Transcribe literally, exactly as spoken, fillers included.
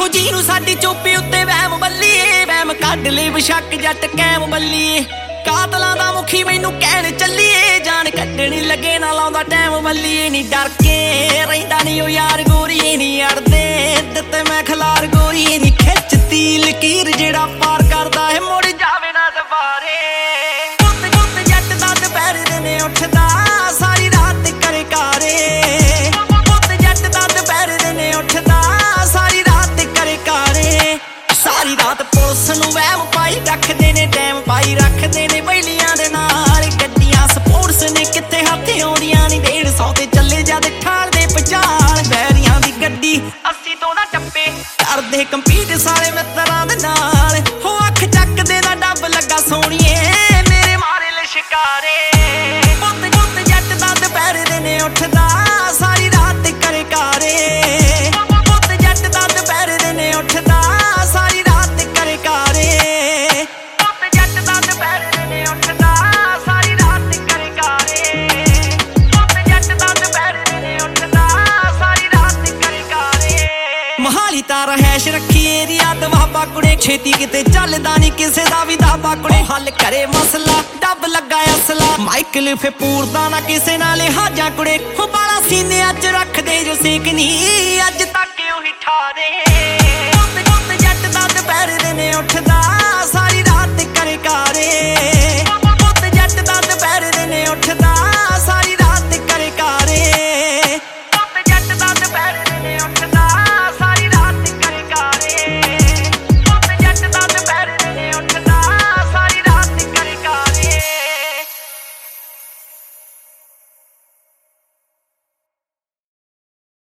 ਜੀ ਨੂੰ ਸਾਡੀ ਚੋਪੀ ਉੱਤੇ ਵਹਿਮ ਬੱਲੀਏ, ਵਹਿਮ ਕੱਢ ਲਈ ਬਸ਼ੱਕ ਜੱਟ ਕੈਮ ਬੱਲੀਏ। ਕਾਤਲਾਂ ਦਾ ਮੁਖੀ ਮੈਨੂੰ ਕਹਿਣ ਚੱਲੀਏ, ਜਾਨ ਕੱਢਣੀ ਲੱਗੇ ਨਾ ਲਾਉਂਦਾ ਟਾਈਮ ਬੱਲੀਏ। ਨੀ ਡਰ ਕੇ ਰਹਿੰਦਾ ਨੀ ਉਹ ਯਾਰ ਗੋਰੀਏ, ਨੀ ਅੜਦੇ ਦਿੱਤੇ ਮੈਂ ਖਲਾਰ ਗੋਰੀਏ। ਨੀ ਖਿੱਚਦੀ ਲਕੀਰ ਜਿਹੜਾ ਪਾਰ ਕਰਦਾ ਹੈ ਮੁੜ ਜਾਵੇ ਨਾ ਦੁਬਾਰੇ। ਪੁੱਤ ਪੁੱਤ ਜੱਟ ਦਾ ਦੁਪਹਿਰ ਦਿਨੇ ਉੱਠਦਾ ਸਾਰੀ ਰਾਤ ਕਰੇ ਕਾਰੇ। ਪੁੱਤ ਜੱਟ ਦਾ ਦੁਪਹਿਰ ਦਿਨੇ ਉੱਠਦਾ ਸਾਰੀ ਰਾਤ ਕਰੇ ਕਾਰੇ। ਸਾਰੀ ਰਾਤ ਪੁਲਿਸ ਨੂੰ ਵਹਿਮ ਪਾਈ ਰੱਖਦੇ ਨੇ, ਟਾਈਮ ਪਾਈ ਰੱਖਦੇ ਨੇ ਬੈਲੀਆਂ ਦੇ ਨਾਲ। ਗੱਡੀਆਂ ਸਪੋਰਟਸ ਨੇ ਕਿੱਥੇ ਹੱਥ ਆਉਂਦੀਆਂ ਨੀ, ਡੇਢ ਸੌ ਤੇ ਚੱਲੇ ਜਦ ਠਾਲ ਦੇ ਪਚਾਲ। ਬੈਰੀਆਂ ਦੀ ਗੱਡੀ ਅੱਸੀ ਤੋਂ ਨਾ ਟੱਪੇ, ਕਰਦੇ ਕੰਪੀਟ ਸਾਰੇ ਮਿੱਤਰਾਂ ਦੇ ਨਾਲ। ਹੋ ਅੱਖ ਚੱਕਦੇ ਦਾ ਡੱਬ ਲੱਗਾ ਸੋਹਣੀਏ ਮੇਰੇ ਮਾਰੇ ਲਿਸ਼ਕਾਰੇ। ਪੁੱਤ ਪੁੱਤ ਜੱਟ ਦਾ ਦੁਪਹਿਰ ਦਿਨੇ ਉੱਠਦਾ ਸਾਰੀ ਰਾਤ ਕਰੇ ਕਾਰੇ। ਪੁੱਤ ਜੱਟ ਦਾ ਦੁਪਹਿਰ ਦਿਨੇ ਉੱਠਦਾ ਸਾਰੀ ਰਾਤ ਕਰੇ ਕਾਰੇ। ਪੁੱਤ ਜੱਟ ਦਾ ਦੁਪਹਿਰ ਦਿਨੇ ਉੱਠਦਾ ਸਾਰੀ ਰਾਤ ਕਰੇ ਕਾਰੇ। ਪੁੱਤ ਜੱਟ ਦਾ ਦੁਪਹਿਰ ਦਿਨੇ ਉੱਠਦਾ ਸਾਰੀ ਰਾਤ ਕਰੇ ਕਾਰੇ। ਮਹਾਲੀ ਤਾਂ ਰਹਿਸ਼ ਰੱਖੀ ਏਰੀਆ ਦਵਾਬਾ ਕੁੜੇ, ਛੇਤੀ ਕਿਤੇ ਚੱਲਦਾ ਨੀ ਕਿਸੇ ਦਾ ਵੀ ਦਾਬਾ ਕੁੜੇ। ਹੱਲ ਕਰੇ ਮਸਲਾ ਡੱਬ ਲੱਗਾ ਅਸਲਾ, ਮਾਈਕਲ ਫੇ ਪੂਰਦਾ ਨਾ ਕਿਸੇ ਨਾਲ ਹਾਜਾਂ ਕੁੜੇ। ਹੋ ਬਾਲਾ ਸੀਨਿਆਂ ਚ ਰੱਖਦੇ ਜੋ ਸੇਕ ਨੀ ਅੱਜ ਤੱਕ ਉਹੀ ਠਾਰੇ।